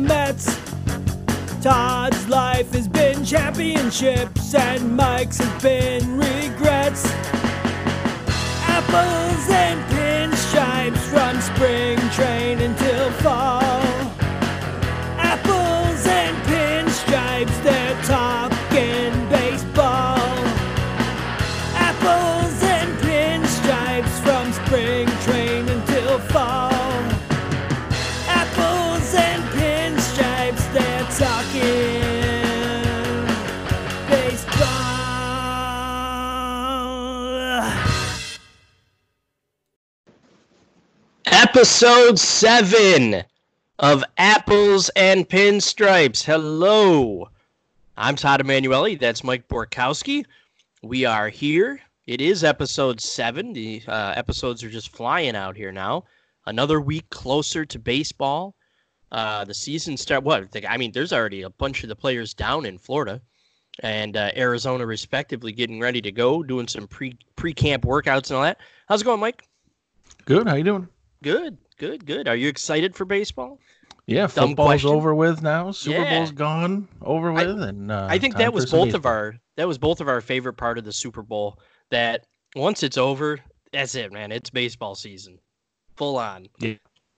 Mets. Todd's life has been championships and Mike's has been regrets. Apples and pinstripes from spring training till fall. Apples and pinstripes, they're talking baseball. Apples and pinstripes from spring training till fall. Apples and pinstripes, they're talking baseball. Episode 7 of Apples and Pinstripes. Hello, I'm Todd Emanuele. That's Mike Borkowski. We are here. It is episode 7. The episodes are just flying out here now. Another week closer to baseball. The season start. There's already a bunch of the players down in Florida and Arizona, respectively, getting ready to go, doing some pre-camp workouts and all that. How's it going, Mike? Good. How you doing? Good. Are you excited for baseball? Yeah, Dumb football's question. over with now. Super Yeah. Bowl's gone over with, and I think time that was for some both of baseball. our favorite part of the Super Bowl. That once it's over, that's it, man. It's baseball season, full on. Yeah.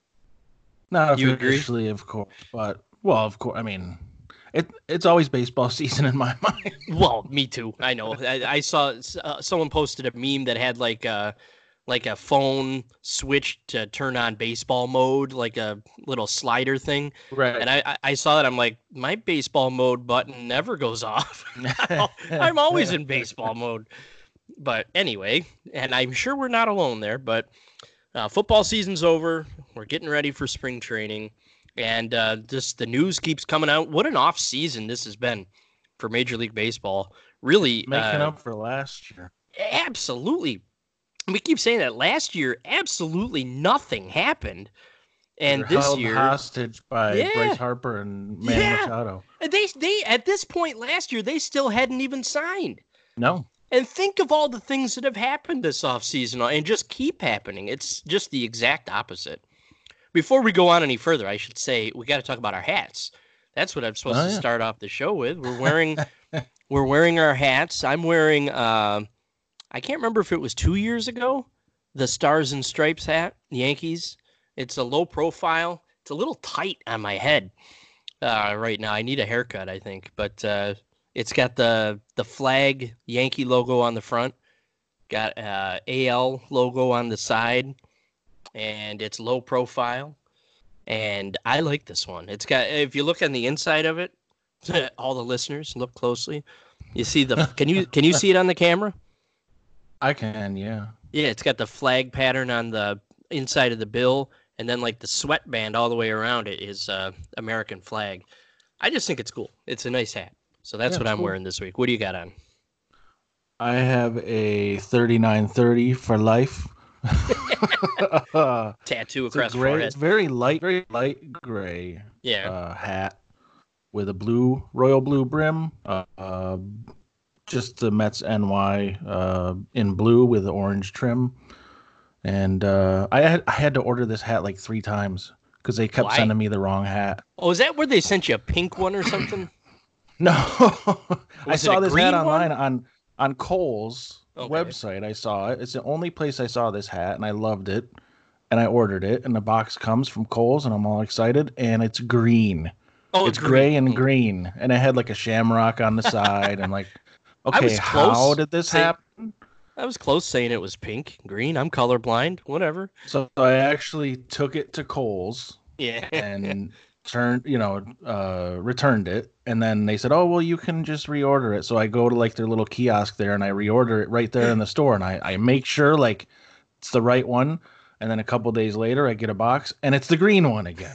Not You agree? officially, of course, but of course. I mean, it's always baseball season in my mind. Well, me too. I know. I saw someone posted a meme that had like a phone switch to turn on baseball mode, like a little slider thing. Right. And I saw that. I'm like, my baseball mode button never goes off. I'm always in baseball mode. But anyway, and I'm sure we're not alone there, but football season's over. We're getting ready for spring training. And just the news keeps coming out. What an off season this has been for Major League Baseball. Really Making up for last year. Absolutely. We keep saying that last year, absolutely nothing happened. And They're this held year, hostage by Yeah. Bryce Harper and Manny Yeah. Machado. they at this point last year, they still hadn't even signed. No. And think of all the things that have happened this offseason and just keep happening. It's just the exact opposite. Before we go on any further, I should say we got to talk about our hats. That's what I'm supposed to start off the show with. We're wearing our hats. I'm wearing I can't remember if it was 2 years ago, the Stars and Stripes hat, Yankees. It's a low profile. It's a little tight on my head right now. I need a haircut, I think. But it's got the flag Yankee logo on the front, got AL logo on the side, and it's low profile. And I like this one. It's got, if you look on the inside of it, all the listeners look closely. You see can you see it on the camera? I can, yeah. Yeah, it's got the flag pattern on the inside of the bill, and then like the sweatband all the way around it is American flag. I just think it's cool. It's a nice hat. So that's what I'm wearing this week. What do you got on? I have a 3930 for life. Tattoo It's a across the gray, forehead. it's very light gray Yeah. hat with a royal blue brim. Just the Mets NY in blue with the orange trim. And I had to order this hat like 3 times because they kept Why? sending me the wrong hat. Oh, is that where they sent you a pink one or something? No, I Was it saw a this green hat one? online on Kohl's Okay. website. I saw it. It's the only place I saw this hat, and I loved it. And I ordered it, and the box comes from Kohl's, and I'm all excited. And it's green. Oh, It's gray and green, and it had like a shamrock on the side. And like, okay, was close how did this saying- happen? I was close saying it was pink, green. I'm colorblind. Whatever. So I actually took it to Kohl's Yeah. and returned it. And then they said, oh, well, you can just reorder it. So I go to like their little kiosk there and I reorder it right there in the store. And I make sure like it's the right one. And then a couple days later, I get a box and it's the green one again.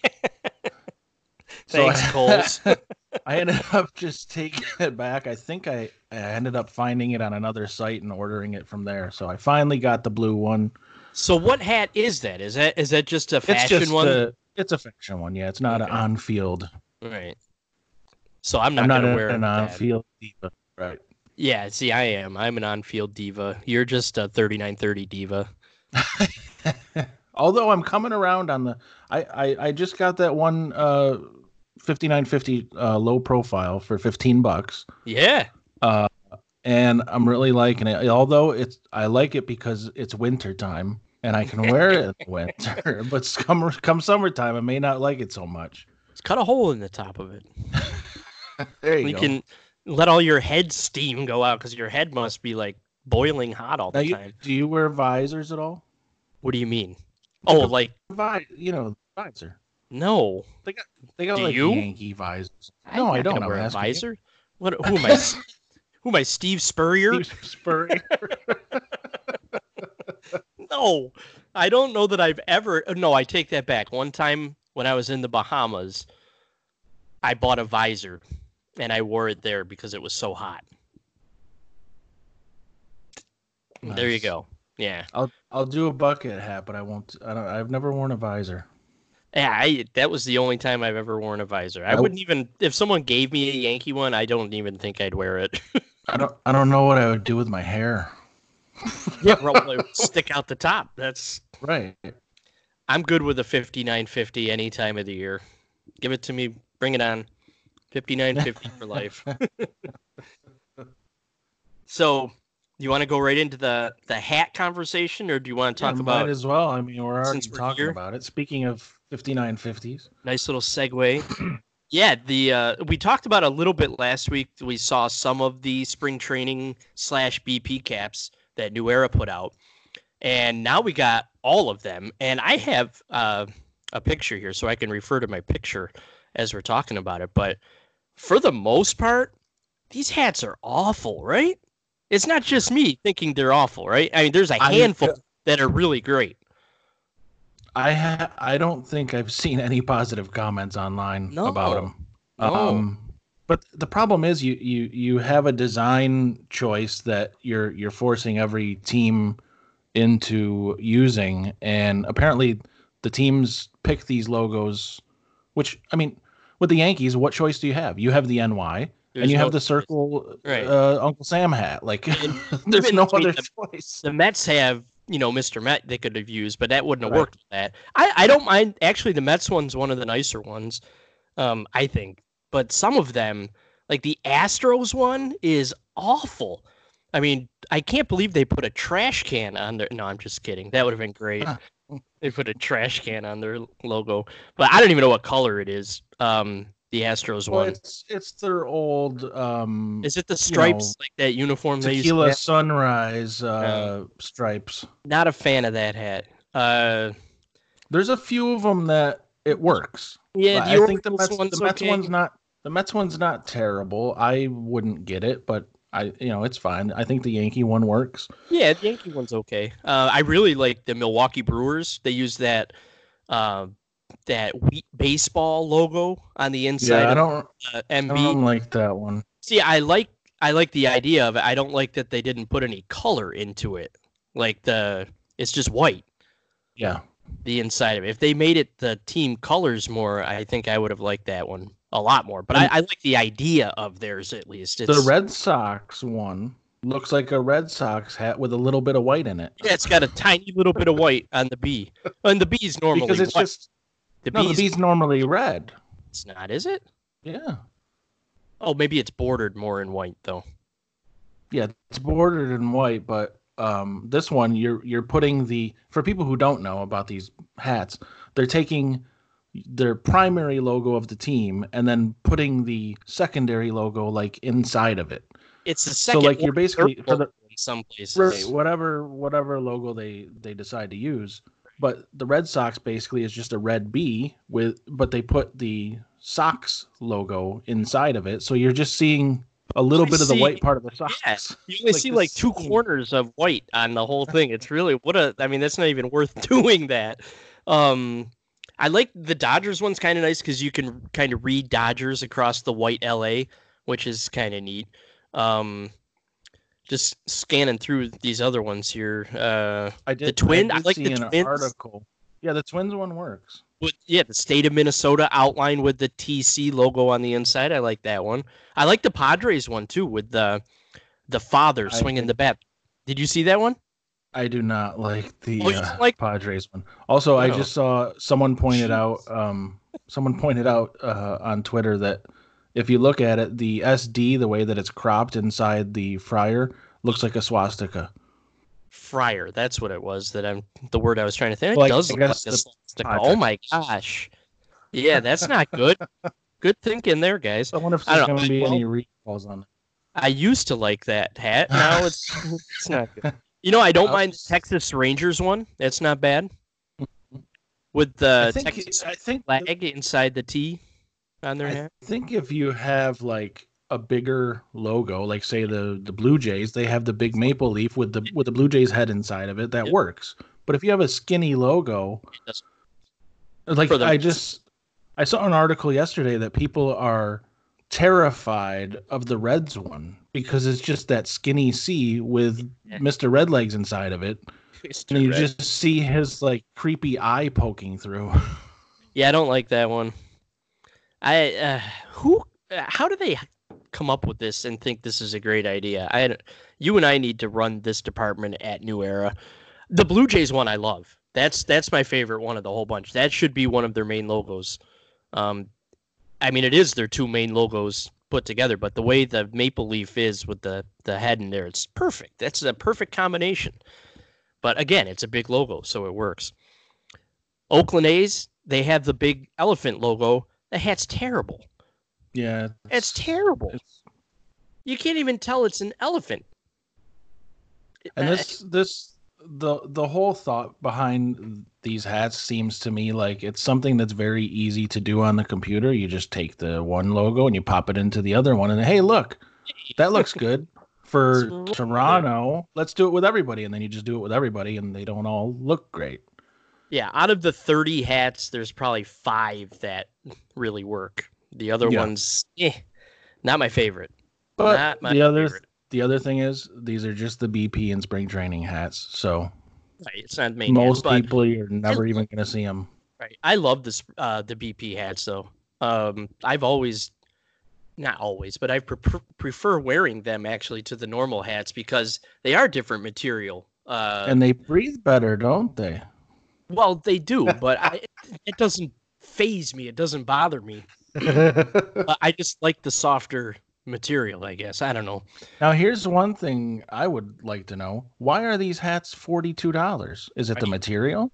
Thanks, Kohl's. I ended up just taking it back. I think I ended up finding it on another site and ordering it from there. So I finally got the blue one. So what hat is that? Is that just a fashion It's just one? it's a fashion one. Yeah, it's not an on-field. Right. So I'm I'm not not going to wear an that. on-field diva. Right. Yeah, see, I am. I'm an on-field diva. You're just a 3930 diva. Although I'm coming around on the, I just got that one 5950 low profile for $15. Yeah. And I'm really liking it. Although I like it because it's winter time and I can wear it in the winter. But come summertime, I may not like it so much. Let's cut a hole in the top of it. There you go. can let all your head steam go out because your head must be like boiling hot all the time. Do you wear visors at all? What do you mean? Oh, like visor. No. They got Do like you? Yankee visors. No, I don't. Wear a asking visor. What? Who am I? Who am I? Steve Spurrier? Steve Spurrier. No, I don't know that I've ever. No, I take that back. One time when I was in the Bahamas, I bought a visor, and I wore it there because it was so hot. Nice. There you go. Yeah. I'll do a bucket hat, but I won't. I've never worn a visor. Yeah, that was the only time I've ever worn a visor. I wouldn't even, if someone gave me a Yankee one, I don't even think I'd wear it. I don't know what I would do with my hair. Yeah, probably stick out the top. That's right. I'm good with a 5950 any time of the year. Give it to me. Bring it on. 5950 for life. So, do you want to go right into the hat conversation, or do you want to talk about? Might as well. I mean, we're already since we're talking here? about it. Speaking of 5950s. Nice little segue. Yeah, we talked about a little bit last week. We saw some of the spring training / BP caps that New Era put out, and now we got all of them. And I have a picture here, so I can refer to my picture as we're talking about it. But for the most part, these hats are awful, right? It's not just me thinking they're awful, right? I mean, there's a handful that are really great. I don't think I've seen any positive comments online about them. No. But the problem is you have a design choice that you're forcing every team into using, and apparently the teams pick these logos. Which, I mean, with the Yankees, what choice do you have? You have the NY. And you have the circle Uncle Sam hat. Like, there's no other choice. The Mets have, Mr. Met they could have used, but that wouldn't have worked with that. I don't mind. Actually, the Mets one's one of the nicer ones, I think. But some of them, like the Astros one, is awful. I mean, I can't believe they put a trash can on their... No, I'm just kidding. That would have been great. They put a trash can on their logo. But I don't even know what color it is. The Astros one. It's their old. Is it the stripes, like that uniform they used to Tequila have? Sunrise stripes? Not a fan of that hat. There's a few of them that it works. Yeah, I think the Mets one's not terrible. I wouldn't get it, but it's fine. I think the Yankee one works. Yeah, the Yankee one's okay. I really like the Milwaukee Brewers. They use that wheat baseball logo on the inside. Yeah, MB. I don't like that one. See, I like the idea of it. I don't like that they didn't put any color into it. Like it's just white. Yeah. The inside of it. If they made it the team colors more, I think I would have liked that one a lot more. But I like the idea of theirs at least. The Red Sox one looks like a Red Sox hat with a little bit of white in it. Yeah, it's got a tiny little bit of white on the B. And the B's normally because it's white. just the B's normally red. It's not, is it? Yeah. Oh, maybe it's bordered more in white though. Yeah, it's bordered in white, but this one you're putting for people who don't know about these hats, they're taking their primary logo of the team and then putting the secondary logo like inside of it. It's the second. So like you're basically for the some places right, whatever logo they decide to use. But the Red Sox basically is just a red B but they put the Sox logo inside of it. So you're just seeing a little bit of the white part of the Sox. Yeah, you only see like two corners of white on the whole thing. It's really that's not even worth doing that. I like the Dodgers one's kind of nice because you can kind of read Dodgers across the white LA, which is kind of neat. Just scanning through these other ones here. I like the Twins article. Yeah, the Twins one works. The state of Minnesota outline with the TC logo on the inside. I like that one. I like the Padres one too with the father swinging the bat. Did you see that one? I do not like the Padres one. Also, I just saw someone pointed out someone pointed out on Twitter that if you look at it, the SD, the way that it's cropped inside the fryer, looks like a swastika. Fryer, that's what it was. The word I was trying to think. Well, It does I look guess like a the swastika. Oh my gosh. Yeah, that's not good. Good thinking there, guys. I wonder if I there's don't going to be know. any recalls on it. I used to like that hat. Now it's not good. You know, I don't mind the Texas Rangers one. That's not bad. With the Texas flag inside the T on their hat. I think if you have like a bigger logo, like say the Blue Jays, they have the big maple leaf with the Blue Jays head inside of it. That works. But if you have a skinny logo, like I saw an article yesterday that people are terrified of the Reds one because it's just that skinny C with Mr. Redlegs inside of it. And you just see his like creepy eye poking through. Yeah, I don't like that one. How do they come up with this and think this is a great idea? You and I need to run this department at New Era. The Blue Jays one I love. That's my favorite one of the whole bunch. That should be one of their main logos. I mean, it is their two main logos put together, but the way the maple leaf is with the head in there, it's perfect. That's a perfect combination. But again, it's a big logo, so it works. Oakland A's, they have the big elephant logo. The hat's terrible. Yeah. It's terrible. You can't even tell it's an elephant. And the whole thought behind these hats seems to me like it's something that's very easy to do on the computer. You just take the one logo and you pop it into the other one, and hey, look, that looks good for Toronto. Let's do it with everybody, and then you just do it with everybody, and they don't all look great. Yeah, out of the 30 hats, there's probably 5 that really work. The other ones, not my favorite. But the other thing is, these are just the BP and spring training hats, so it's not main most people you're never even going to see them. Right. I love this the BP hats though. I've always, not always, but I prefer wearing them actually to the normal hats because they are different material. And they breathe better, don't they? Well, they do, but it doesn't faze me. It doesn't bother me. I just like the softer material, I guess. I don't know. Now, here's one thing I would like to know. Why are these hats $42? Is it the material?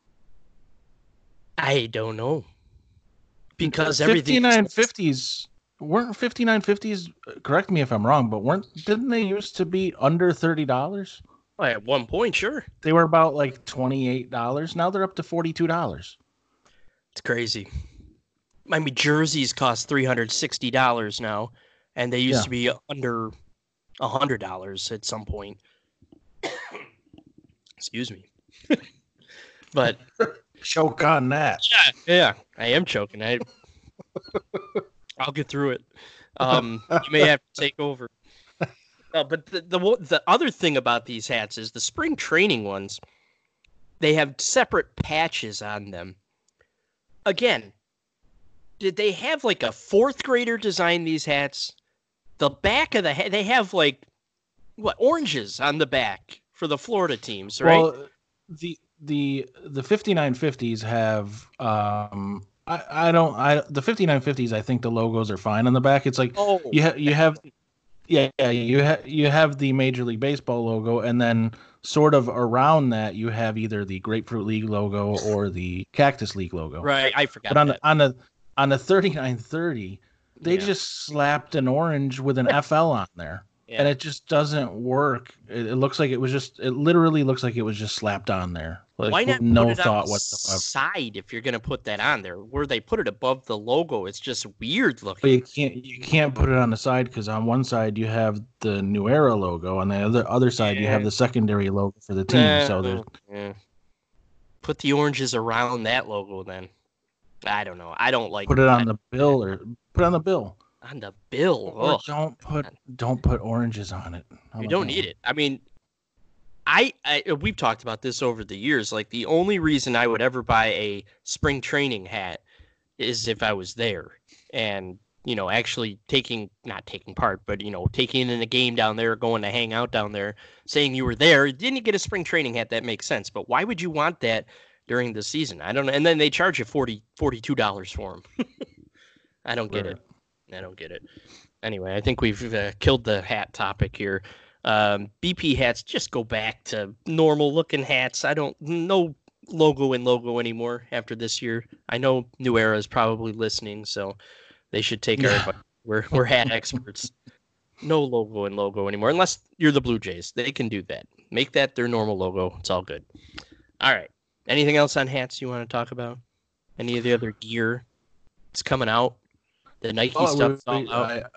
I don't know. Because everything 5950s weren't 5950s, correct me if I'm wrong, but didn't they used to be under $30? Well, at one point, sure. They were about like $28. Now they're up to $42. It's crazy. I mean, jerseys cost $360 now, and they used to be under $100 at some point. Excuse me. But choke on that. Yeah, I am choking. I'll get through it. You may have to take over. But the other thing about these hats is the spring training ones, they have separate patches on them. Again, did they have like a 4th grader design these hats? The back of the hat, they have like oranges on the back for the Florida teams, right? Well, the 5950s have the 5950s. I think the logos are fine on the back. It's like you have the Major League Baseball logo, and then sort of around that you have either the Grapefruit League logo or the Cactus League logo. Right, I forgot. But on the 3930, they just slapped an orange with an FL on there. Yeah. And it just doesn't work. It looks like it literally looks like it was just slapped on there. Like, why not no put it thought on the whatsoever. side if you're going to put that on there? Where they put it above the logo, it's just weird looking. But you can't put it on the side because on one side you have the New Era logo, on the other side you have the secondary logo for the team. Put the oranges around that logo then. I don't know. I don't like. Put it on the bill or put it on the bill. On the bill. Or don't put oranges on it. You don't need it. I mean, we've talked about this over the years. Like the only reason I would ever buy a spring training hat is if I was there and, actually not taking part, but, taking in a game down there, going to hang out down there, saying you were there. Didn't you get a spring training hat? That makes sense. But why would you want that during the season. I don't know. And then they charge you $42 for them. I don't get it. I don't get it. Anyway, I think we've killed the hat topic here. BP hats, just go back to normal looking hats. No logo anymore after this year. I know New Era is probably listening, so they should take our advice. We're hat experts. No logo anymore, unless you're the Blue Jays. They can do that. Make that their normal logo. It's all good. All right. Anything else on hats you want to talk about? Any of the other gear that's coming out? The Nike stuff's all out.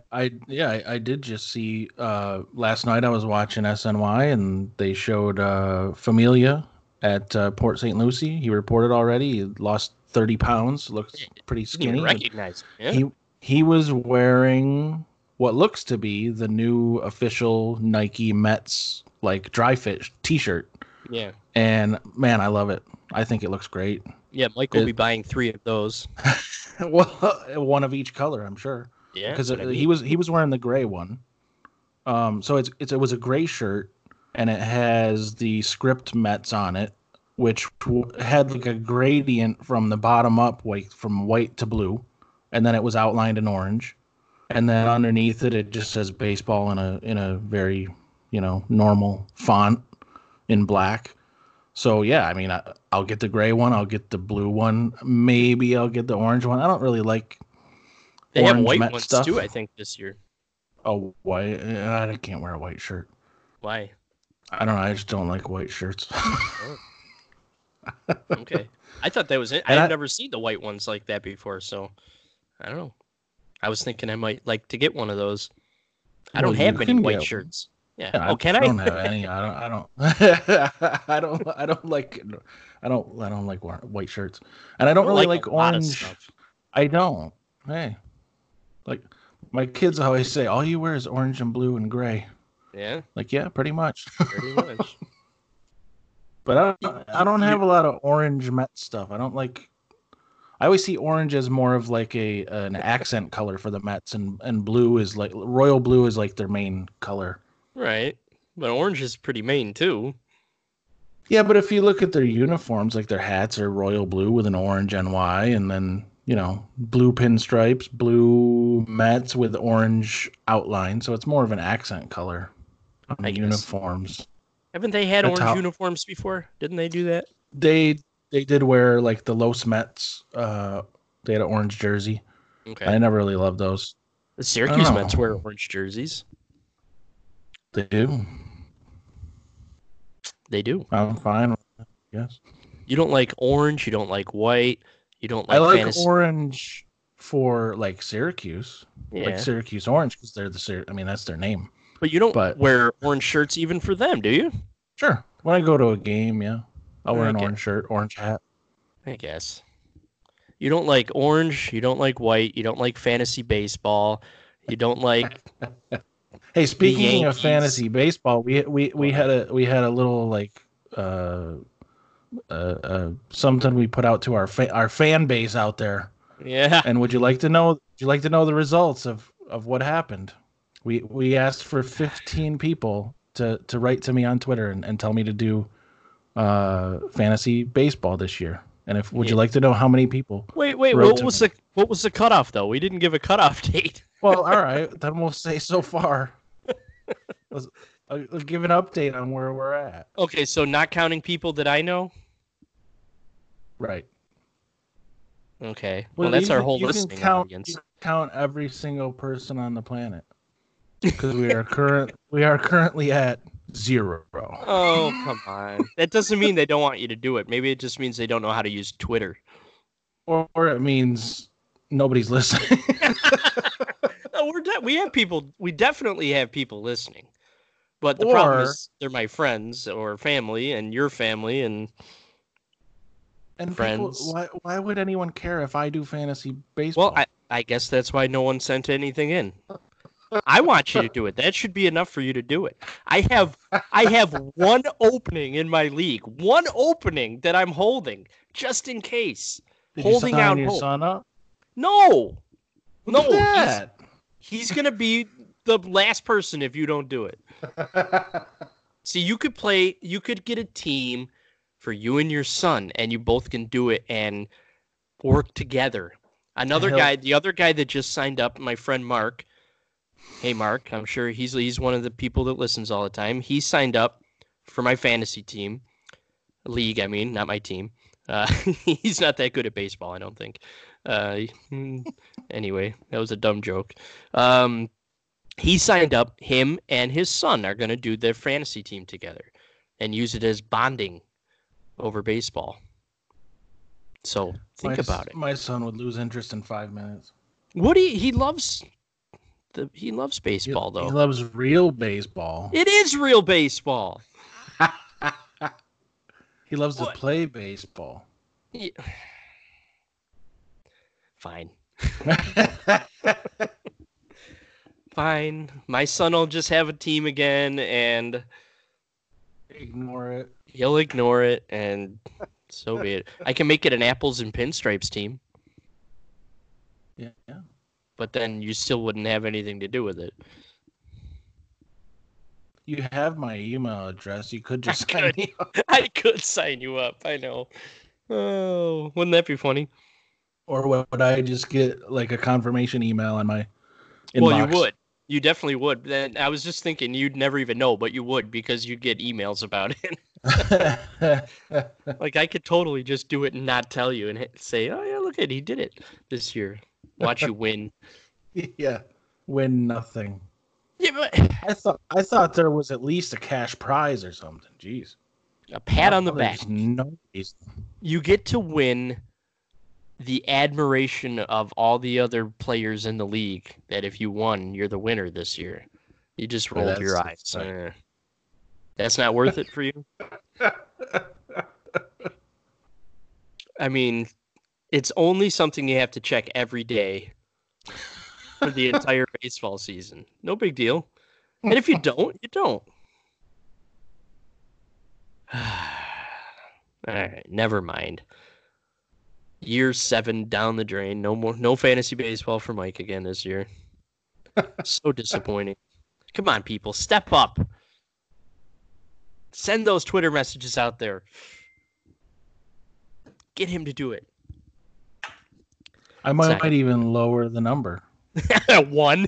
I did just see last night I was watching SNY and they showed Familia at Port St. Lucie. He reported already. He lost 30 pounds. Looks pretty skinny. Recognize him. Yeah. He was wearing what looks to be the new official Nike Mets like dry fit t-shirt. Yeah. And man, I love it. I think it looks great. Yeah, Mike will be buying 3 of those. Well, one of each color, I'm sure. Yeah, because he was wearing the gray one. So it was a gray shirt, and it has the script Mets on it, which had like a gradient from the bottom up, from white to blue, and then it was outlined in orange, and then underneath it just says baseball in a very normal font in black. So yeah, I mean, I'll get the gray one. I'll get the blue one. Maybe I'll get the orange one. I don't really like. They have white Met ones stuff too, I think, this year. Oh, white? I can't wear a white shirt. Why? I don't know. I just don't like white shirts. Oh. Okay, I thought that was it. I've never seen the white ones like that before, so I don't know. I was thinking I might like to get one of those. I don't have any white shirts. Yeah. Oh, can I? I don't have any. I don't. I don't like white shirts, and I don't really like orange. I don't. Hey, like my kids always say, all you wear is orange and blue and gray. Yeah. Like yeah, pretty much. Pretty much. But I don't have a lot of orange Met stuff. I don't like. I always see orange as more of like an accent color for the Mets, and blue is like royal blue is like their main color. Right, but orange is pretty main too. Yeah, but if you look at their uniforms, like their hats are royal blue with an orange NY, and then blue pinstripes, blue Mets with orange outline. So it's more of an accent color on the uniforms. Haven't they had orange uniforms before? Didn't they do that? They did wear like the Los Mets. They had an orange jersey. Okay, I never really loved those. The Syracuse Mets wear orange jerseys. They do. They do. I'm fine with that, yes. You don't like orange. You don't like white. You don't like. I like orange for like Syracuse, like Syracuse Orange, because they're that's their name. But you don't wear orange shirts even for them, do you? Sure. When I go to a game, yeah, I'll wear an orange shirt, orange hat. I guess. You don't like orange. You don't like white. You don't like fantasy baseball. You don't like. Hey, speaking of fantasy baseball, we had a little like something we put out to our fan base out there. Yeah. And would you like to know the results of what happened? We asked for 15 people to write to me on Twitter and tell me to do fantasy baseball this year. And would you like to know how many people? Wait, what was the cutoff though? We didn't give a cutoff date. Well, all right, then we'll say so far. I'll give an update on where we're at. Okay, so not counting people that I know? Right. Okay. Well, that's our whole listening audience. You can count every single person on the planet. Because we are currently at 0. Oh, come on. That doesn't mean they don't want you to do it. Maybe it just means they don't know how to use Twitter. Or it means nobody's listening. No, we definitely have people listening. But the problem is they're my friends or family and your family and friends. People, why would anyone care if I do fantasy baseball? Well, I guess that's why no one sent anything in. I want you to do it. That should be enough for you to do it. I have one opening in my league. One opening that I'm holding just in case. Did holding you sign out your hope. son up? No. Look at that. He's going to be the last person if you don't do it. See, you could get a team for you and your son, and you both can do it and work together. The other guy that just signed up, my friend Mark. Hey, Mark, I'm sure he's one of the people that listens all the time. He signed up for my fantasy league. I mean, not my team. He's not that good at baseball, I don't think. Anyway, that was a dumb joke. He signed up. Him and his son are going to do their fantasy team together and use it as bonding over baseball. So think about it. My son would lose interest in 5 minutes. He loves baseball, though. He loves real baseball. It is real baseball. He loves to play baseball. Yeah. Fine. Fine. My son will just have a team again, and ignore it. He'll ignore it, and so be it. I can make it an Apples and Pinstripes team. Yeah. But then you still wouldn't have anything to do with it. You have my email address. You could just sign me up. I could sign you up. I know. Oh, wouldn't that be funny? Or would I just get like a confirmation email on my inbox? Well, you would. You definitely would. Then I was just thinking you'd never even know, but you would because you'd get emails about it. Like I could totally just do it and not tell you and say, "Oh yeah, look at he did it this year. Watch you win." Yeah, win nothing. Yeah, but I thought there was at least a cash prize or something. Jeez, a pat on the back. No, you get to win the admiration of all the other players in the league. That if you won, you're the winner this year. You just rolled your eyes. That's not worth it for you. I mean, it's only something you have to check every day for the entire baseball season. No big deal. And if you don't, you don't. All right, never mind. Year 7 down the drain. No fantasy baseball for Mike again this year. So disappointing. Come on, people, step up. Send those Twitter messages out there. Get him to do it. I might even lower the number. 1.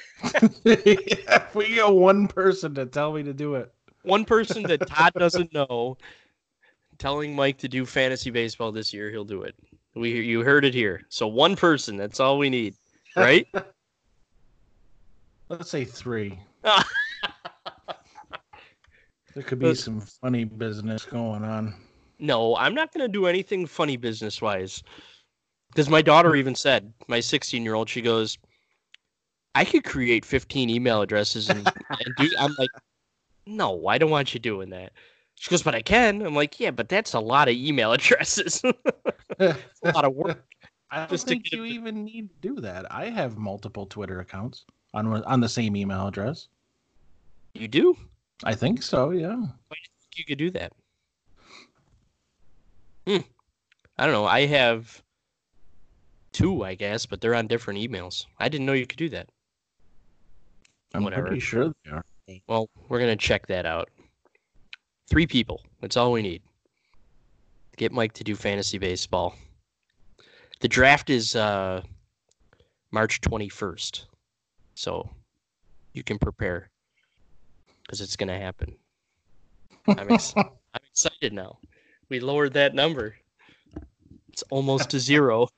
If we get one person to tell me to do it. One person that Todd doesn't know telling Mike to do fantasy baseball this year, he'll do it. You heard it here. So one person, that's all we need, right? Let's say 3. There could be some funny business going on. No, I'm not going to do anything funny business-wise. Because my daughter even said, my 16-year-old, she goes, I could create 15 email addresses and do. I'm like, no, I don't want you doing that. She goes, but I can. I'm like, yeah, but that's a lot of email addresses. It's a lot of work. I don't think you even need to do that. I have multiple Twitter accounts on the same email address. You do? I think so, yeah. Why do you think you could do that? I don't know. I have 2, I guess, but they're on different emails. I didn't know you could do that. I'm pretty sure they are. Well, we're going to check that out. 3 people. That's all we need. Get Mike to do fantasy baseball. The draft is March 21st. So you can prepare because it's going to happen. I'm excited now. We lowered that number. It's almost to 0.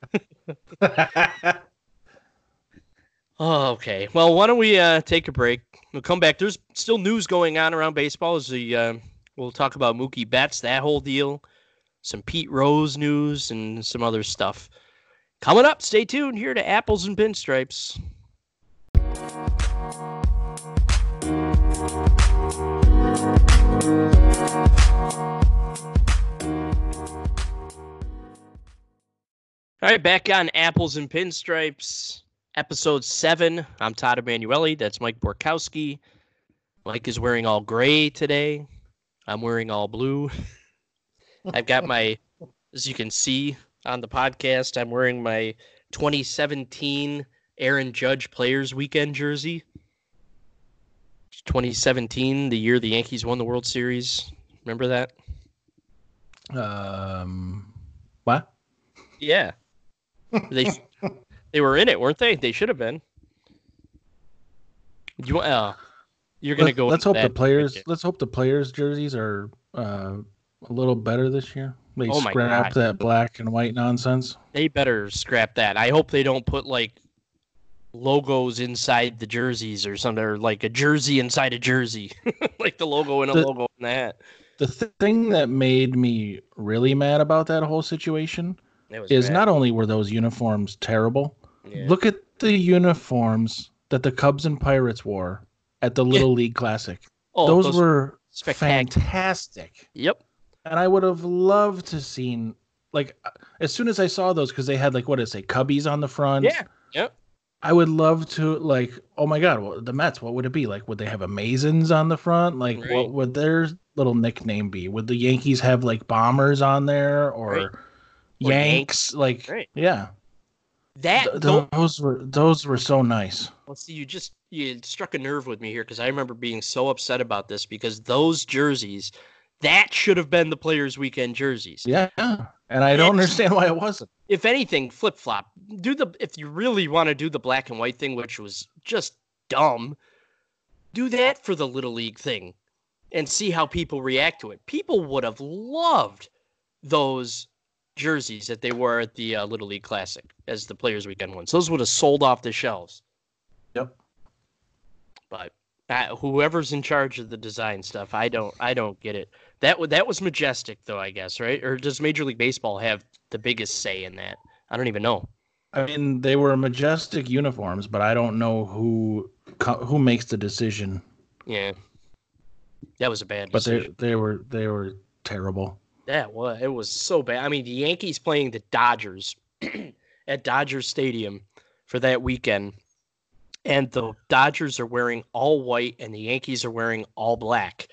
Oh, okay. Well, why don't we take a break? We'll come back. There's still news going on around baseball. We'll talk about Mookie Betts, that whole deal, some Pete Rose news, and some other stuff. Coming up, stay tuned here to Apples and Pinstripes. All right, back on Apples and Pinstripes, episode 7. I'm Todd Emanuele. That's Mike Borkowski. Mike is wearing all gray today. I'm wearing all blue. I've got my, as you can see on the podcast, I'm wearing my 2017 Aaron Judge Players Weekend jersey. 2017, the year the Yankees won the World Series. Remember that? What? Yeah, they they were in it, weren't they? They should have been. You're gonna go. Let's hope that. Let's hope the players' jerseys are a little better this year. They Oh my scrap God. that black and white nonsense. They better scrap that. I hope they don't put like logos inside the jerseys or something, or like a jersey inside a jersey, like the logo in a logo in that. The thing that made me really mad about that whole situation is bad. not only were those uniforms terrible, look at the uniforms that the Cubs and Pirates wore at the Little League Classic. Oh, those were fantastic. Yep. And I would have loved to seen, like, as soon as I saw those, because they had, like, what did it say, Cubbies on the front. Yeah. Yep. I would love to, like, oh my God, well, the Mets, what would it be? Like, would they have Amazons on the front? Like, what would their little nickname be? Would the Yankees have, like, Bombers on there? Or Yanks? Like, yeah. Those were so nice. Well, see, you struck a nerve with me here, because I remember being so upset about this, because those jerseys, that should have been the Players Weekend jerseys. Yeah, and I don't understand why it wasn't. If anything, flip-flop. If you really want to do the black and white thing, which was just dumb, do that for the Little League thing and see how people react to it. People would have loved those jerseys that they wore at the Little League Classic as the Players Weekend ones. Those would have sold off the shelves. Yep. But whoever's in charge of the design stuff, I don't get it. That was Majestic, though, I guess, right? Or does Major League Baseball have the biggest say in that? I don't even know. I mean, they were Majestic uniforms, but I don't know who makes the decision. Yeah, that was a bad decision. But they were terrible. Yeah, well, it was so bad. I mean, the Yankees playing the Dodgers at Dodger Stadium for that weekend, and the Dodgers are wearing all white, and the Yankees are wearing all black.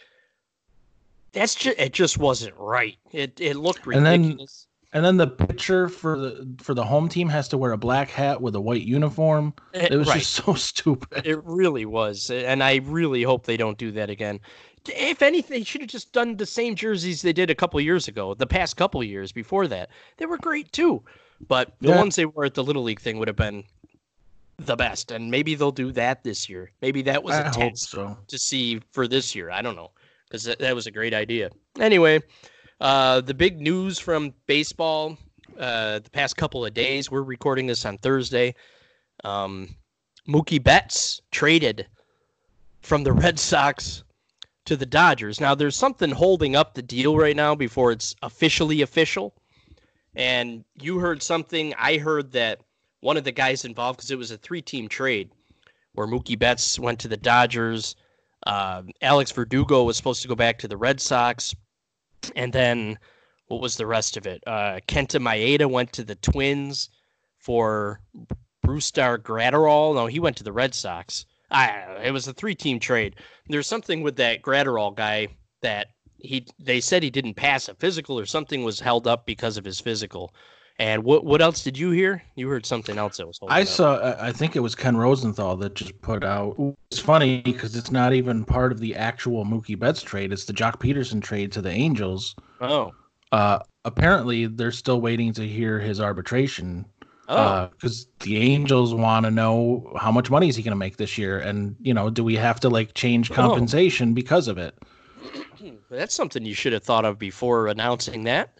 It just wasn't right. It looked ridiculous. And then the pitcher for the home team has to wear a black hat with a white uniform. It was just so stupid. It really was, and I really hope they don't do that again. If anything, they should have just done the same jerseys they did a couple years ago. The past couple years before that, they were great too. But the ones they were at the Little League thing would have been the best, and maybe they'll do that this year. Maybe that was a test to see for this year. I don't know, because that was a great idea. Anyway, the big news from baseball the past couple of days. We're recording this on Thursday. Mookie Betts traded from the Red Sox to the Dodgers. Now, there's something holding up the deal right now before it's officially official. And you heard something. I heard that one of the guys involved, because it was a 3-team trade where Mookie Betts went to the Dodgers. Alex Verdugo was supposed to go back to the Red Sox. And then what was the rest of it? Kenta Maeda went to the Twins for Brusdar Graterol. No, he went to the Red Sox. It was a 3-team trade. There's something with that Graterol guy that they said he didn't pass a physical, or something was held up because of his physical. And what else did you hear? You heard something else that was holding up. I think it was Ken Rosenthal that just put out. It's funny because it's not even part of the actual Mookie Betts trade. It's the Jock Peterson trade to the Angels. Oh. Apparently, they're still waiting to hear his arbitration. Because the Angels want to know how much money is he going to make this year, and do we have to change compensation because of it? That's something you should have thought of before announcing that.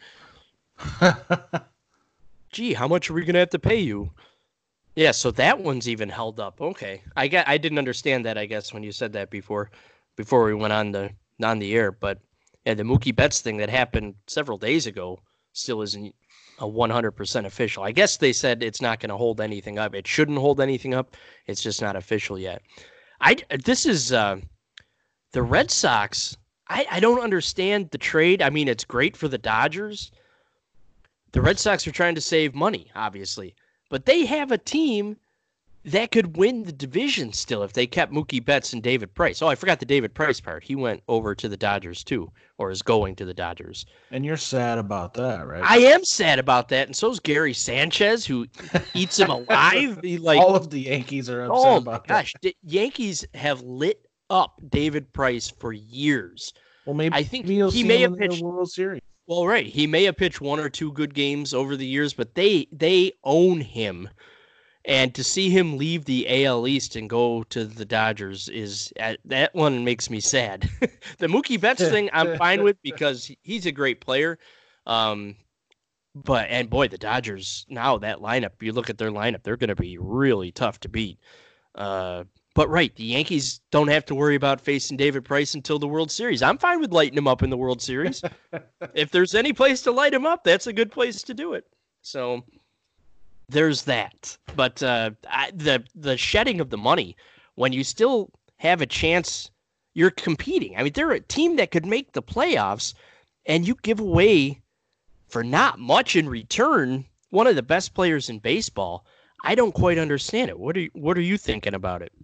Gee, how much are we going to have to pay you? Yeah, so that one's even held up. Okay, I didn't understand that, I guess, when you said that before we went on the air. But yeah, the Mookie Betts thing that happened several days ago still isn't a 100% official. I guess they said it's not going to hold anything up. It shouldn't hold anything up. It's just not official yet. This is the Red Sox. I don't understand the trade. I mean, it's great for the Dodgers. The Red Sox are trying to save money, obviously, but they have a team that could win the division still if they kept Mookie Betts and David Price. Oh, I forgot the David Price part. He went over to the Dodgers too, or is going to the Dodgers. And you're sad about that, right? I am sad about that, and so is Gary Sanchez, who eats him alive. All of the Yankees are upset about that. Oh, gosh. The Yankees have lit up David Price for years. Well, maybe I think he may have pitched the World Series. Well, right. He may have pitched one or two good games over the years, but they own him. And to see him leave the AL East and go to the Dodgers that one makes me sad. The Mookie Betts thing I'm fine with because he's a great player. Boy, the Dodgers now, that lineup, you look at their lineup, they're going to be really tough to beat. But right, the Yankees don't have to worry about facing David Price until the World Series. I'm fine with lighting him up in the World Series. If there's any place to light him up, that's a good place to do it. So there's that. But the shedding of the money, when you still have a chance, you're competing. I mean, they're a team that could make the playoffs, and you give away for not much in return one of the best players in baseball. I don't quite understand it. What are you thinking about it?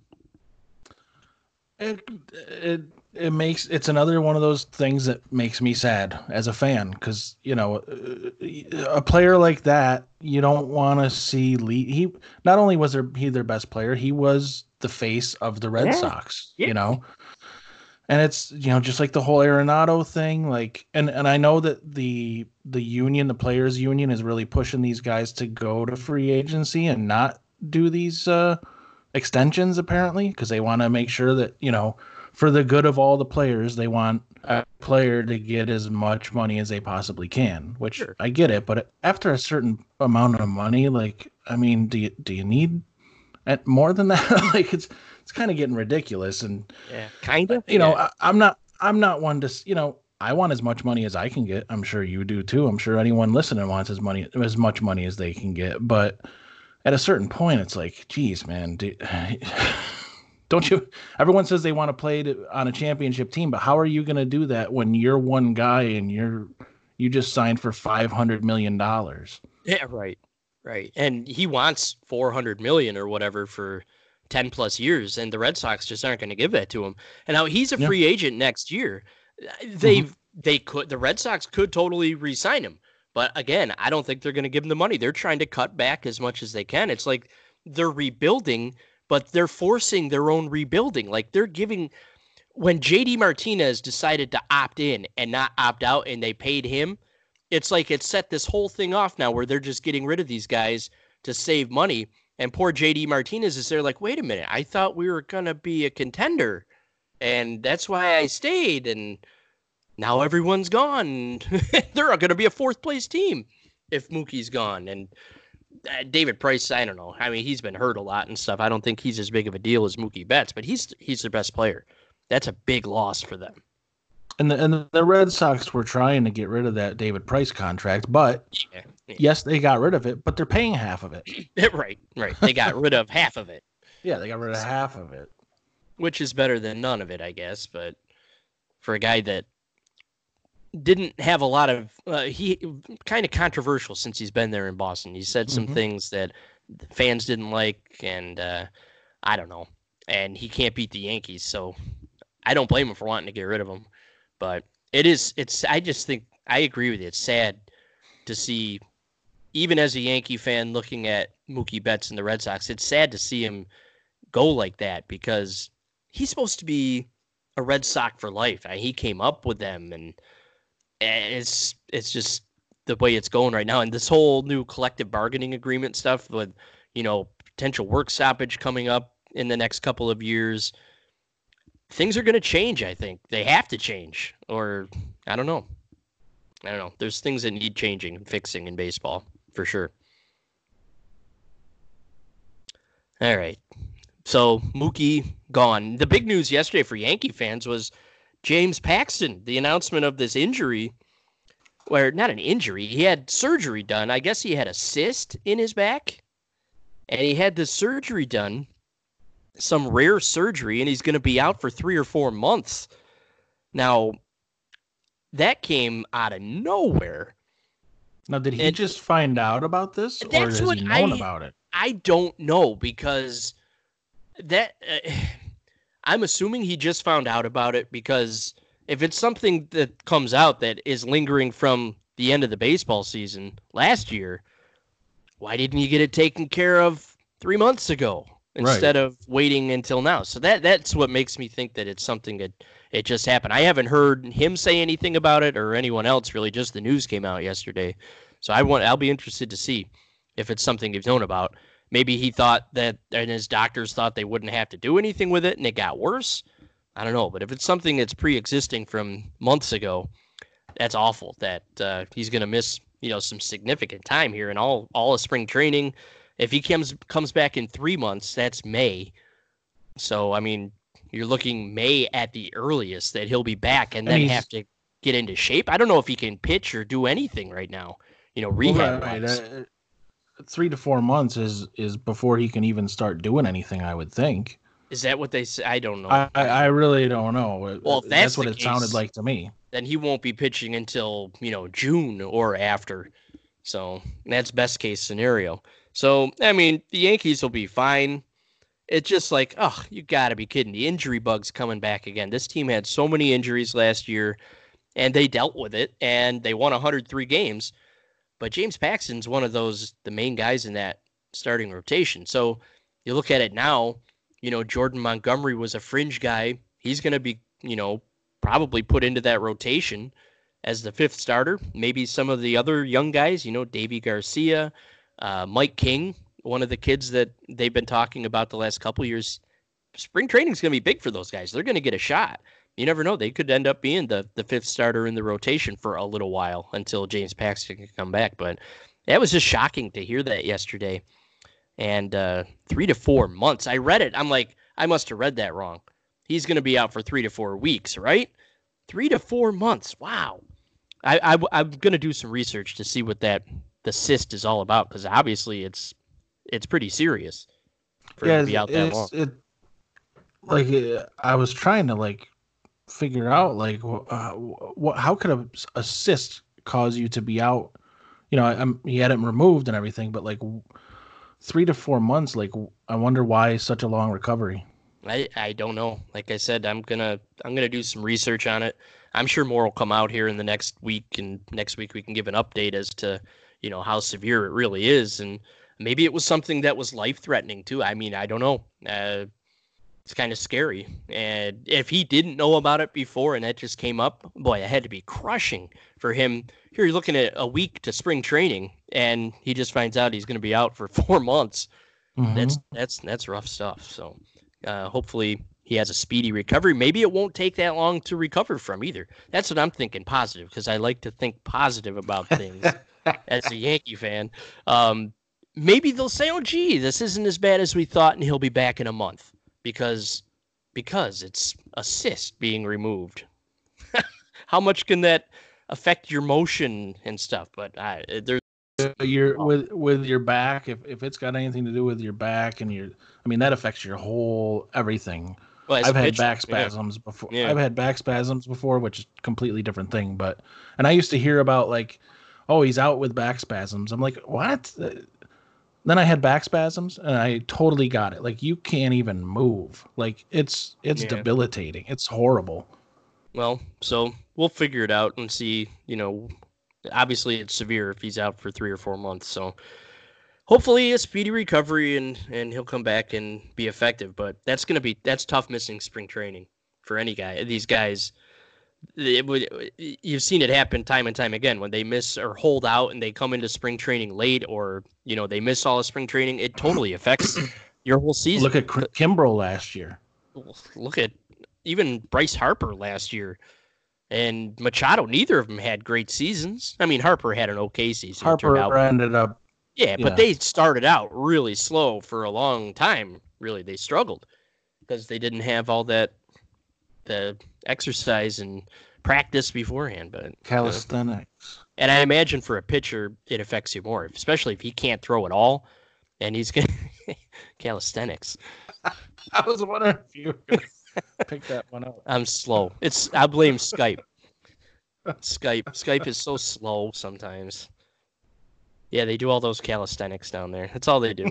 It's another one of those things that makes me sad as a fan, because a player like that you don't want to see lead. He not only was he their best player, he was the face of the Red Sox. Yeah. And it's just like the whole Arenado thing, like, and I know that the union, the players union, is really pushing these guys to go to free agency and not do these extensions, apparently, because they want to make sure that for the good of all the players, they want a player to get as much money as they possibly can. Which sure. I get it, but after a certain amount of money, like, I mean, do you need more than that? Like, it's kind of getting ridiculous. And yeah, kind of. I'm not one to, I want as much money as I can get. I'm sure you do too. I'm sure anyone listening wants as much money as they can get. But at a certain point, it's like, geez, man, don't you? Everyone says they want to play on a championship team, but how are you going to do that when you're one guy and you just signed for $500 million? Yeah, right. And he wants $400 million or whatever for 10 plus years, and the Red Sox just aren't going to give that to him. And now he's a free agent next year. The Red Sox could totally re-sign him. But again, I don't think they're going to give him the money. They're trying to cut back as much as they can. It's like they're rebuilding, but they're forcing their own rebuilding. Like when JD Martinez decided to opt in and not opt out and they paid him, it's like it set this whole thing off now where they're just getting rid of these guys to save money. And poor JD Martinez is there like, wait a minute, I thought we were going to be a contender. And that's why I stayed. And now everyone's gone. They're going to be a fourth place team if Mookie's gone. And David Price, I don't know. I mean, he's been hurt a lot and stuff. I don't think he's as big of a deal as Mookie Betts, but he's their best player. That's a big loss for them. And the Red Sox were trying to get rid of that David Price contract, but yes, they got rid of it, but they're paying half of it. Right. They got rid of half of it. Yeah, they got rid of half of it. Which is better than none of it, I guess. But for a guy that didn't have a lot of he kind of controversial since he's been there in Boston. He said some things that fans didn't like, and I don't know. And he can't beat the Yankees, so I don't blame him for wanting to get rid of him. But I just think I agree with you. It's sad to see, even as a Yankee fan looking at Mookie Betts and the Red Sox, it's sad to see him go like that because he's supposed to be a Red Sox for life. He came up with them, and it's just the way it's going right now. And this whole new collective bargaining agreement stuff with, potential work stoppage coming up in the next couple of years, things are going to change. I think they have to change, or I don't know. There's things that need changing and fixing in baseball for sure. All right. So Mookie gone. The big news yesterday for Yankee fans was James Paxton, the announcement of this injury, where not an injury, he had surgery done. I guess he had a cyst in his back, and he had this surgery done, some rare surgery, and he's going to be out for 3 or 4 months. Now, that came out of nowhere. Now, did he just find out about this, or has he known about it? I don't know, because I'm assuming he just found out about it, because if it's something that comes out that is lingering from the end of the baseball season last year, why didn't you get it taken care of 3 months ago instead of waiting until now? So that's what makes me think that it's something that It just happened. I haven't heard him say anything about it or anyone else really. Just the news came out yesterday. So I'll be interested to see if it's something he's known about. Maybe he thought that, and his doctors thought they wouldn't have to do anything with it, and it got worse. I don't know. But if it's something that's pre-existing from months ago, that's awful that he's going to miss, some significant time here and all of spring training. If he comes back in 3 months, that's May. So, I mean, you're looking May at the earliest that he'll be back and then have to get into shape. I don't know if he can pitch or do anything right now, rehab. Right. 3 to 4 months is before he can even start doing anything, I would think. Is that what they say? I don't know. I really don't know. Well, if that's what the it case, sounded like to me. Then he won't be pitching until, June or after. So that's best case scenario. So, I mean, the Yankees will be fine. It's just like, you got to be kidding. The injury bug's coming back again. This team had so many injuries last year, and they dealt with it, and they won 103 games. But James Paxton's one of the main guys in that starting rotation. So you look at it now, Jordan Montgomery was a fringe guy. He's going to be, probably put into that rotation as the fifth starter. Maybe some of the other young guys, Davy Garcia, Mike King, one of the kids that they've been talking about the last couple of years. Spring training is going to be big for those guys. They're going to get a shot. You never know. They could end up being the fifth starter in the rotation for a little while until James Paxton can come back. But that was just shocking to hear that yesterday. And 3 to 4 months. I read it. I'm like, I must have read that wrong. He's going to be out for 3 to 4 weeks, right? 3 to 4 months. Wow. I'm going to do some research to see what the cyst is all about, because obviously it's pretty serious for him to be out that long. I was trying to figure out how could a cyst cause you to be out? He had it removed and everything, but 3 to 4 months. I wonder why such a long recovery. I don't know. Like I said, I'm gonna do some research on it. I'm sure more will come out here in the next week, and next week we can give an update as to how severe it really is, and maybe it was something that was life-threatening too. I mean, I don't know. It's kind of scary. And if he didn't know about it before and that just came up, boy, it had to be crushing for him. Here you're looking at a week to spring training, and he just finds out he's going to be out for 4 months. Mm-hmm. That's rough stuff. So hopefully he has a speedy recovery. Maybe it won't take that long to recover from either. That's what I'm thinking, positive, because I like to think positive about things as a Yankee fan. Maybe they'll say, oh, gee, this isn't as bad as we thought, and he'll be back in a month. Because it's a cyst being removed. How much can that affect your motion and stuff? But there's with your back, if it's got anything to do with your back and that affects your whole everything. Well, I've had back spasms before. Yeah. I've had back spasms before, which is a completely different thing. And I used to hear about he's out with back spasms. I'm like, what? Then I had back spasms, and I totally got it. You can't even move. It's debilitating. It's horrible. Well, so we'll figure it out and see. Obviously it's severe if he's out for 3 or 4 months. So hopefully a speedy recovery and he'll come back and be effective. But that's tough missing spring training for any guy. These guys, you've seen it happen time and time again when they miss or hold out and they come into spring training late, or they miss all of spring training. It totally affects your whole season. Look at Kimbrel last year. Look at even Bryce Harper last year and Machado. Neither of them had great seasons. I mean, Harper had an okay season. Harper ended up. Yeah, but they started out really slow for a long time. Really, they struggled because they didn't have all the exercise and practice beforehand. But calisthenics. And I imagine for a pitcher, it affects you more, especially if he can't throw at all, and he's going to calisthenics. I was wondering if you were going to pick that one up. I'm slow. I blame Skype. Skype is so slow sometimes. Yeah, they do all those calisthenics down there. That's all they do.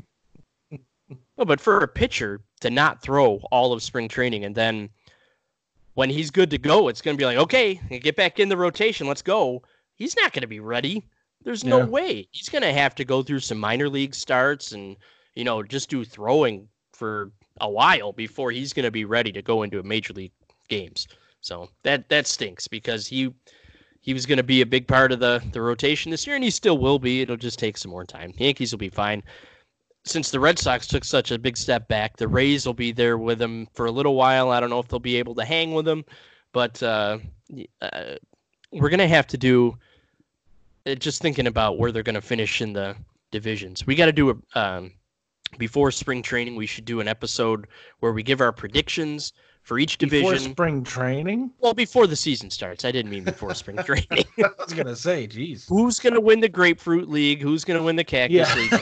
No, but for a pitcher to not throw all of spring training, and then when he's good to go, it's going to be like, okay, get back in the rotation. Let's go. He's not going to be ready. There's no way. He's going to have to go through some minor league starts and, just do throwing for a while before he's going to be ready to go into a major league games. So that stinks because he was going to be a big part of the rotation this year, and he still will be. It'll just take some more time. The Yankees will be fine. Since the Red Sox took such a big step back, the Rays will be there with him for a little while. I don't know if they'll be able to hang with him, but we're going to have to do just thinking about where they're going to finish in the divisions. We got to do before spring training. We should do an episode where we give our predictions for each division. Before spring training? Well, before the season starts. I didn't mean before spring training. I was going to say, geez. Who's going to win the Grapefruit League? Who's going to win the Cactus League?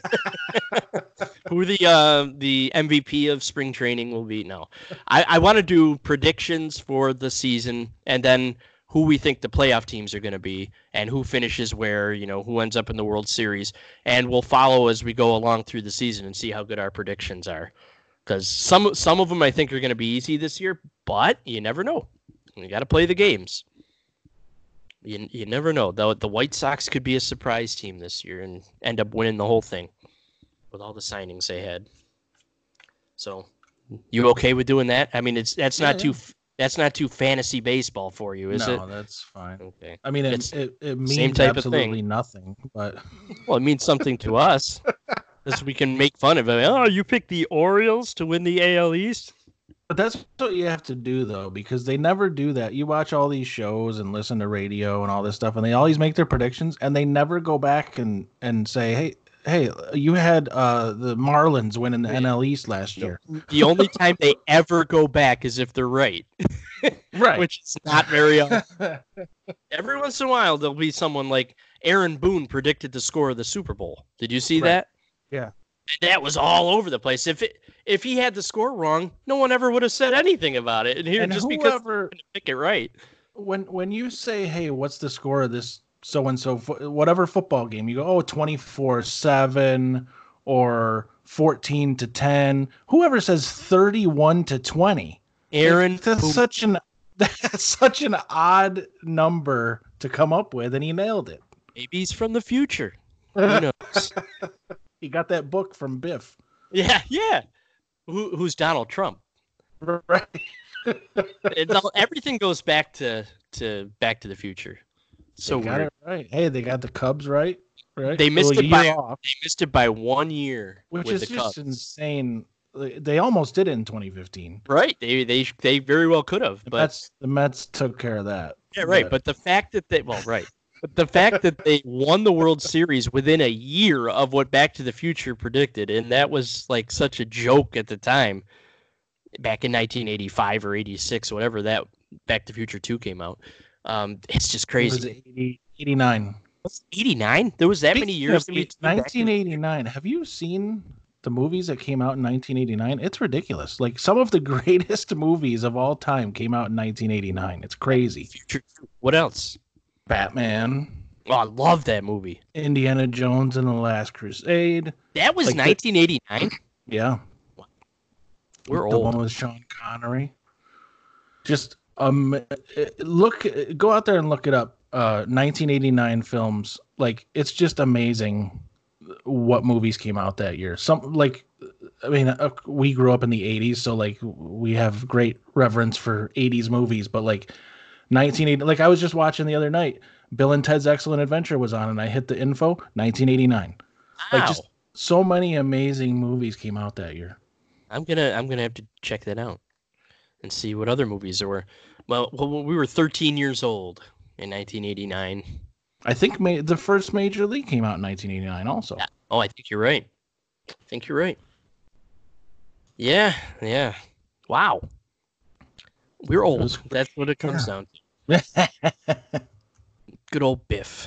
Who the MVP of spring training will be? No. I want to do predictions for the season and then who we think the playoff teams are going to be and who finishes where, who ends up in the World Series. And we'll follow as we go along through the season and see how good our predictions are. Because some of them I think are going to be easy this year, but you never know. You got to play the games. You never know. Though the White Sox could be a surprise team this year and end up winning the whole thing with all the signings they had. So, you okay with doing that? I mean, that's not too fantasy baseball for you, is it? No, that's fine. Okay. I mean, it means same type absolutely of thing. Nothing, but well, it means something to us. Because we can make fun of it. Oh, you picked the Orioles to win the AL East? But that's what you have to do, though, because they never do that. You watch all these shows and listen to radio and all this stuff, and they always make their predictions, and they never go back and say, hey, you had the Marlins winning the NL East last year. The only time they ever go back is if they're right. Right. Which is not very often. Every once in a while, there'll be someone like Aaron Boone predicted the score of the Super Bowl. Did you see that? Yeah. That was all over the place. If he had the score wrong, no one ever would have said anything about it. And just because they're going to pick it right. When you say, hey, what's the score of this so-and-so, whatever football game, you go, 24-7 or 14-10. Whoever says 31-20. Aaron, that's such an odd number to come up with, and he nailed it. Maybe he's from the future. Who knows? He got that book from Biff. Yeah. Who's Donald Trump? Right. Everything goes back to Back to the Future. So they got it right. Hey, they got the Cubs right. They missed it by 1 year, which is just insane. They almost did it in 2015. Right. They very well could have. But the Mets took care of that. Yeah, right. But the fact that the fact that they won the World Series within a year of what Back to the Future predicted, and that was like such a joke at the time, back in 1985 or 86, whatever that Back to the Future 2 came out. It's just crazy. It was 89. 89? There was that many years? 1989. Have you seen the movies that came out in 1989? It's ridiculous. Like, some of the greatest movies of all time came out in 1989. It's crazy. What else? Batman. Oh, I love that movie. Indiana Jones and the Last Crusade. That was 1989? Yeah. We're the old. one with Sean Connery. Just go out there and look it up. 1989 films. Like, it's just amazing what movies came out that year. We grew up in the 80s, so like we have great reverence for 80s movies, but like 1980, like I was just watching the other night, Bill and Ted's Excellent Adventure was on, and I hit the info, 1989. Wow. Like, just so many amazing movies came out that year. I'm gonna have to check that out and see what other movies there were. Well, we were 13 years old in 1989. I think the first Major League came out in 1989 also. Yeah. Oh, I think you're right. Yeah. Wow. We're old. That's what it comes down to. Good old Biff.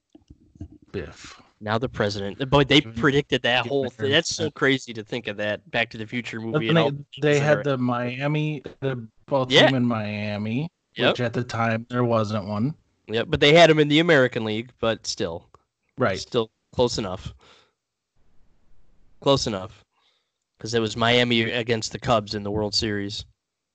Now the president. Boy, they predicted that whole thing. That's so crazy to think of that Back to the Future movie. They had the football team in Miami, which at the time there wasn't one. Yeah, but they had him in the American League, but still. Right. Still close enough. Because it was Miami against the Cubs in the World Series.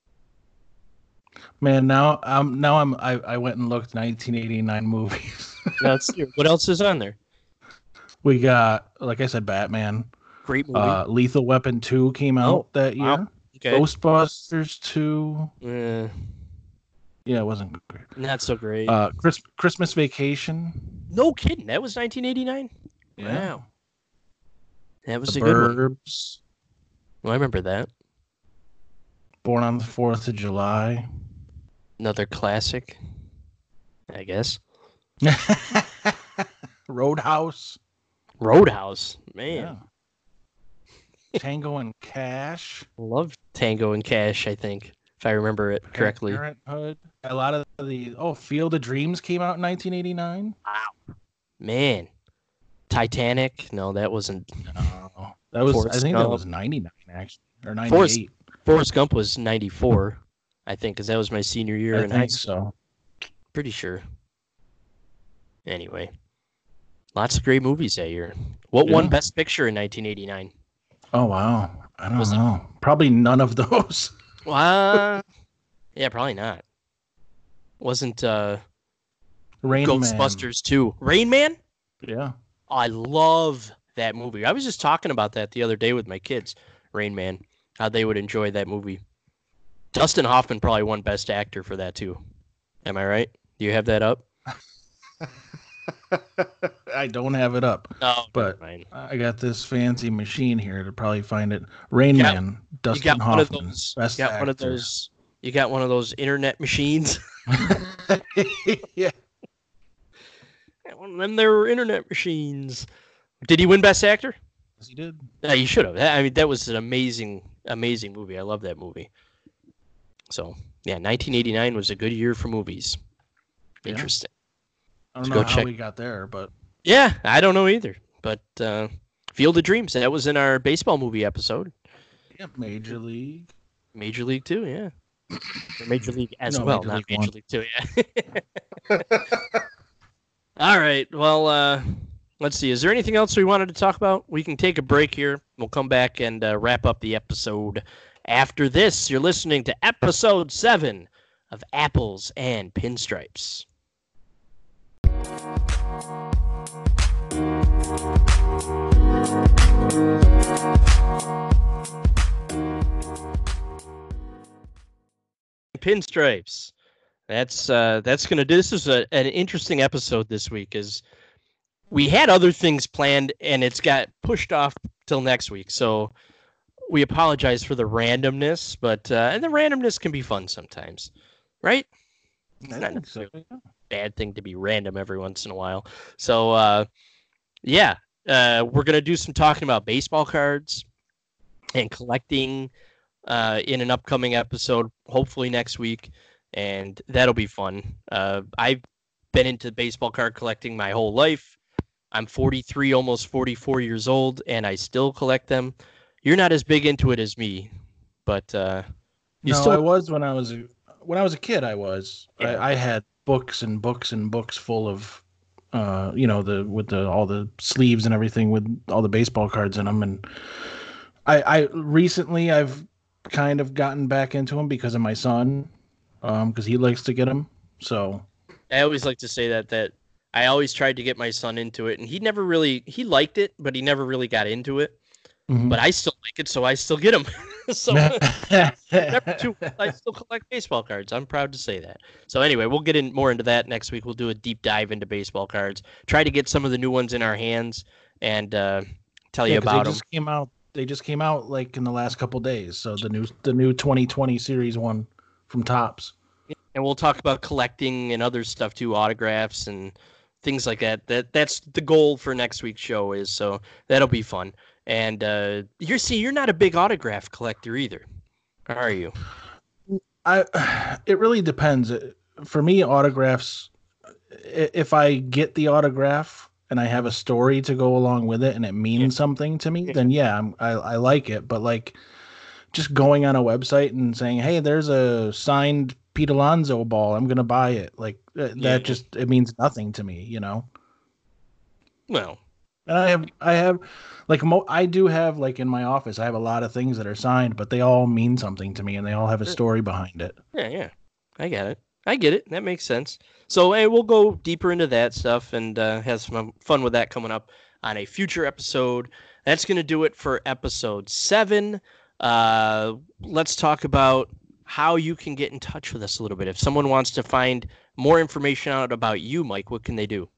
Man, I went and looked 1989 movies. What else is on there? We got, like I said, Batman. Great movie. Lethal Weapon 2 came out that year. Okay. Ghostbusters 2. Yeah, Yeah, it wasn't great. not so great. Christmas Vacation. No kidding. That was 1989. Yeah. Wow. That was The a good one. Burbs. Well, I remember that. Born on the 4th of July. Another classic, I guess. Roadhouse. Roadhouse. Man. Yeah. Tango and Cash. Love Tango and Cash, I think, if I remember it correctly. Parenthood. A lot of the Field of Dreams came out in 1989. Wow. Man. Titanic? No, that wasn't. No, that was. Forrest I think Gump. that was 99 actually, or 98. Forrest Gump was 94, I think, because that was my senior year I in high think school. so. Pretty sure. Anyway, lots of great movies that year. What won Best Picture in 1989? Oh wow, I don't know. Probably none of those. Yeah, probably not. Wasn't Rain Ghostbusters 2. Rain Man? Yeah. I love that movie. I was just talking about that the other day with my kids. Rain Man, how they would enjoy that movie. Dustin Hoffman probably won Best Actor for that too. Am I right? Do you have that up? I don't have it up. Oh, but fine. I got this fancy machine here to probably find it. Rain Man, Dustin Hoffman, Best Actor. You got one of those internet machines. Yeah. One of them, they were internet machines. Did he win Best Actor? Yes, he did. Yeah, he should have. I mean, that was an amazing movie. I love that movie. So, yeah, 1989 was a good year for movies. Interesting. I don't know how we got there, but... Yeah, I don't know either. But Field of Dreams, that was in our baseball movie episode. Yeah, Major League. Major League 2, yeah. Or Major League as well, not Major League 2, yeah. All right, well, let's see. Is there anything else we wanted to talk about? We can take a break here. We'll come back and wrap up the episode. After this, you're listening to episode 7 of Apples and Pinstripes. Pinstripes. That's gonna do. This is an interesting episode this week, as we had other things planned and it's got pushed off till next week. So we apologize for the randomness, but and the randomness can be fun sometimes, right? It's not necessarily a bad thing to be random every once in a while. So we're gonna do some talking about baseball cards and collecting in an upcoming episode, hopefully next week. And that'll be fun. I've been into baseball card collecting my whole life. I'm 43, almost 44 years old, and I still collect them. You're not as big into it as me, but I was when I was a kid. I was. Yeah. I had books and books and books full of, all the sleeves and everything with all the baseball cards in them. And I recently I've kind of gotten back into them because of my son. Because he likes to get them. So I always like to say that I always tried to get my son into it, and he liked it, but he never really got into it. Mm-hmm. But I still like it, so I still get them. So I still collect baseball cards. I'm proud to say that. So anyway, we'll get more into that next week. We'll do a deep dive into baseball cards. Try to get some of the new ones in our hands and tell you about them. They just came out like in the last couple days. So the new 2020 series one from Topps. And we'll talk about collecting and other stuff too, autographs and things like that. That's the goal for next week's show is, so that'll be fun. And you're not a big autograph collector either, are you? It really depends. For me, autographs, if I get the autograph and I have a story to go along with it and it means something to me, then I like it. But like, just going on a website and saying, "Hey, there's a signed Pete Alonso ball. I'm gonna buy it." Like it means nothing to me, you know. Well, and I have like I do have like in my office, I have a lot of things that are signed, but they all mean something to me and they all have a story behind it. Yeah, I get it. That makes sense. So we'll go deeper into that stuff and have some fun with that coming up on a future episode. That's gonna do it for episode 7 let's talk about how you can get in touch with us a little bit. If someone wants to find more information out about you, Mike, what can they do?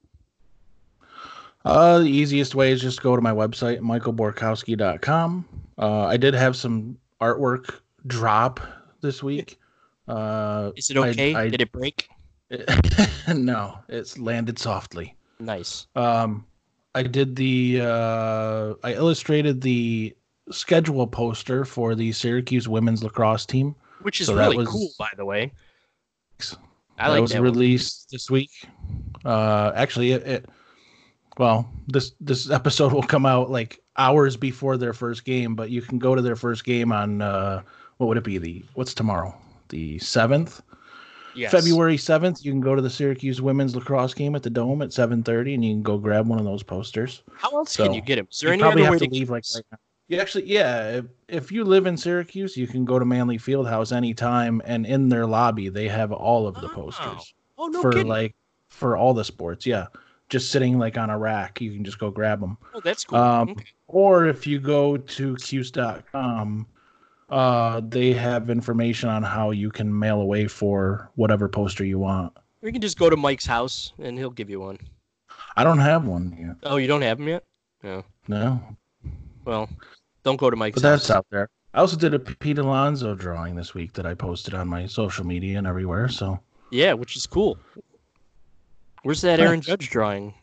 The easiest way is just go to my website, michaelborkowski.com. I did have some artwork drop this week. Is it okay? Did it break? No, it's landed softly. Nice. I did I illustrated the schedule poster for the Syracuse women's lacrosse team. Which is really cool, by the way. That was released this week. Actually, this episode will come out like hours before their first game, but you can go to their first game on what would it be? What's tomorrow? The 7th? Yes. February 7th, you can go to the Syracuse women's lacrosse game at the Dome at 7:30, and you can go grab one of those posters. How else can you get them? Is there any other way to leave right now? You actually, if you live in Syracuse, you can go to Manley Fieldhouse anytime, and in their lobby, they have all of the posters. Oh, no kidding. For all the sports, yeah. Just sitting like on a rack, you can just go grab them. Oh, that's cool. Okay. Or if you go to Cuse.com, they have information on how you can mail away for whatever poster you want. Or you can just go to Mike's house and he'll give you one. I don't have one yet. Oh, you don't have them yet? No. No. Well, don't go to Mike's house. But that's out there. I also did a Pete Alonso drawing this week that I posted on my social media and everywhere. So yeah, which is cool. Where's that Aaron Judge drawing?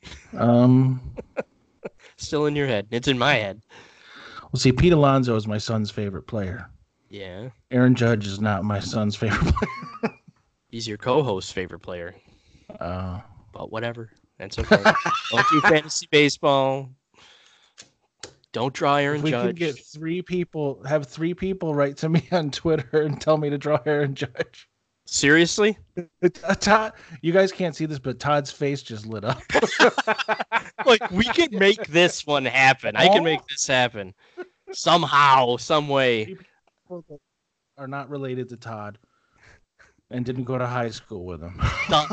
Still in your head. It's in my head. Well, see, Pete Alonso is my son's favorite player. Yeah. Aaron Judge is not my son's favorite player. He's your co-host's favorite player. But whatever. That's okay. Don't do fantasy baseball. Don't draw Aaron Judge. We can get three people write to me on Twitter and tell me to draw Aaron Judge. Seriously? Todd, you guys can't see this, but Todd's face just lit up. Like, we can make this one happen. I can make this happen. Somehow, some way. People that are not related to Todd and didn't go to high school with him. No.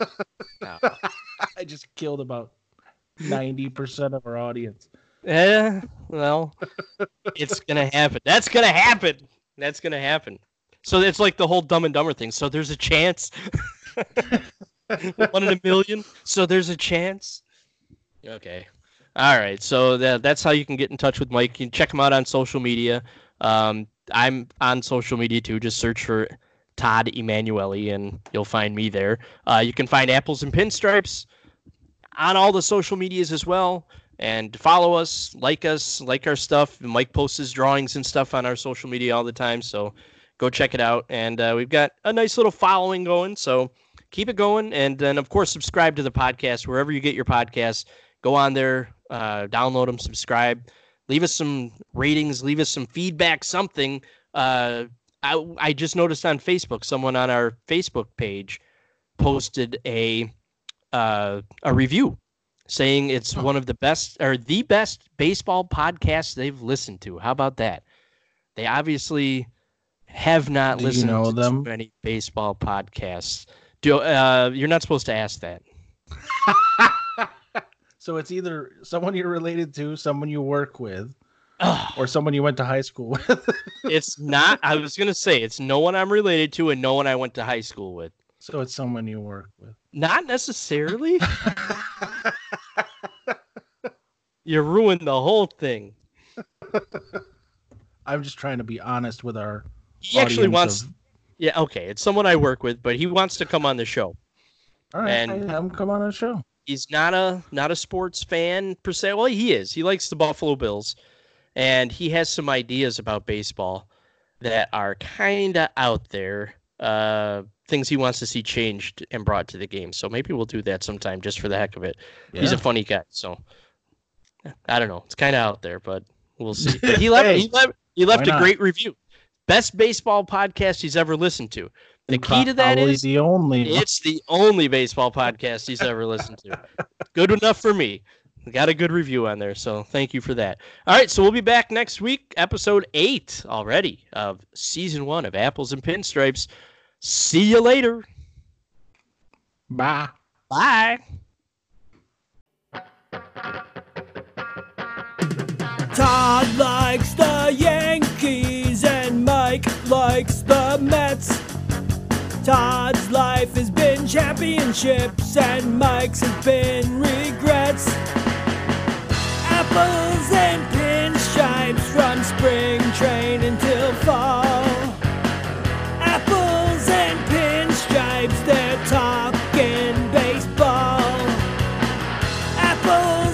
I just killed about 90% of our audience. Yeah, well, it's going to happen. That's going to happen. That's going to happen. So it's like the whole Dumb and Dumber thing. So there's a chance. 1 in a million. So there's a chance. Okay. All right. So that's how you can get in touch with Mike. You can check him out on social media. I'm on social media too. Just search for Todd Emanuele and you'll find me there. You can find Apples and Pinstripes on all the social medias as well. And follow us, like our stuff. Mike posts his drawings and stuff on our social media all the time. So go check it out. And we've got a nice little following going. So keep it going. And then, of course, subscribe to the podcast wherever you get your podcasts. Go on there, download them, subscribe. Leave us some ratings. Leave us some feedback, something. I just noticed on Facebook, someone on our Facebook page posted a review saying it's one of the best or the best baseball podcasts they've listened to. How about that? They obviously have not listened to too many baseball podcasts. You're not supposed to ask that. So it's either someone you're related to, someone you work with, or someone you went to high school with. It's not. I was going to say it's no one I'm related to and no one I went to high school with. So it's someone you work with. Not necessarily. You ruined the whole thing. I'm just trying to be honest with our He actually wants... Yeah, okay. It's someone I work with, but he wants to come on the show. All right, and have him come on the show. He's not a sports fan per se. Well, he is. He likes the Buffalo Bills. And he has some ideas about baseball that are kind of out there. Things he wants to see changed and brought to the game. So maybe we'll do that sometime just for the heck of it. Yeah. He's a funny guy. So I don't know. It's kind of out there, but we'll see. But he left a great review. Best baseball podcast he's ever listened to. The key to that is it's the only baseball podcast he's ever listened to. Good enough for me. Got a good review on there, so thank you for that. All right, so we'll be back next week, episode 8 already of season 1 of Apples and Pinstripes. See you later. Bye. Bye. Todd likes the Yankees. likes the Mets. Todd's life has been championships and Mike's has been regrets. Apples and pinstripes from spring training till fall. Apples and pinstripes, they're talking baseball. Apples